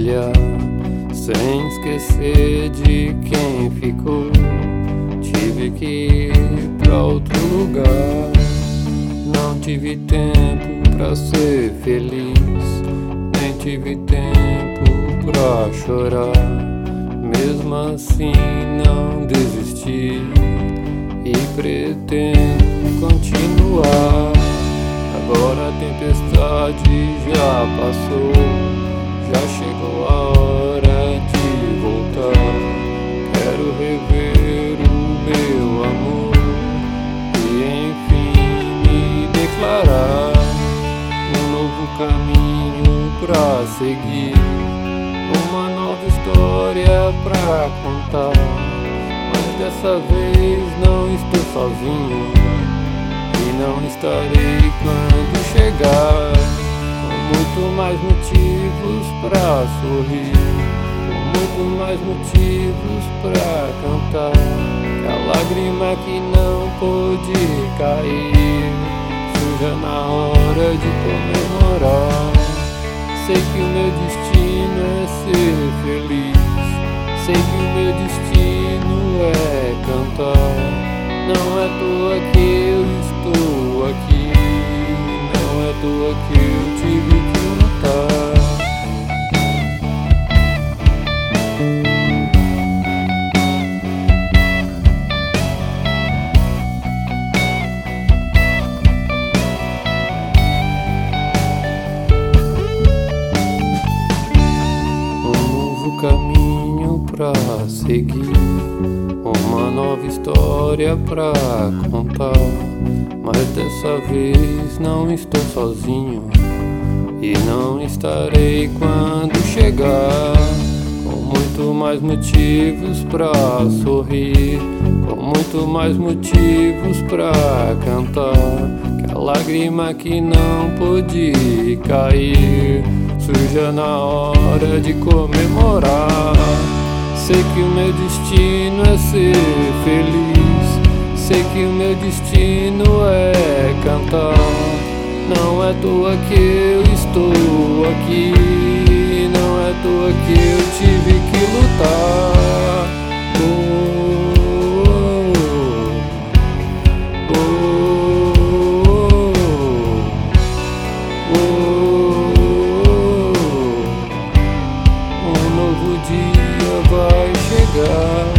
brilhar, sem esquecer de quem ficou. Tive que ir pra outro lugar, não tive tempo pra ser feliz, nem tive tempo pra chorar. Mesmo assim não desisti e pretendo continuar. Agora a tempestade já passou, já chegou a hora de voltar. Quero rever o meu amor e enfim me declarar. Um novo caminho pra seguir, uma nova história pra contar. Mas dessa vez não estou sozinho e não estarei quando chegar. Com muito mais motivos pra sorrir, com muito mais motivos pra cantar. Que a lágrima que não pôde cair surja na hora de comemorar. Sei que o meu destino é ser feliz, sei que o meu destino é cantar. Não é à toa que eu estou aqui, não é à toa que eu tive que lutar. Um novo caminho pra seguir, uma nova história pra contar. Mas dessa vez não estou sozinho e não estarei quando chegar. Com muito mais motivos pra sorrir, com muito mais motivos pra cantar. Que a lágrima que não pôde cair surja na hora de comemorar. Sei que o meu destino é ser feliz, sei que o meu destino é cantar. Não é à toa que eu estou aqui, não é à toa que eu tive que lutar. Um novo dia vai chegar.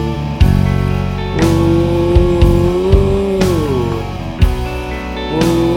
Oh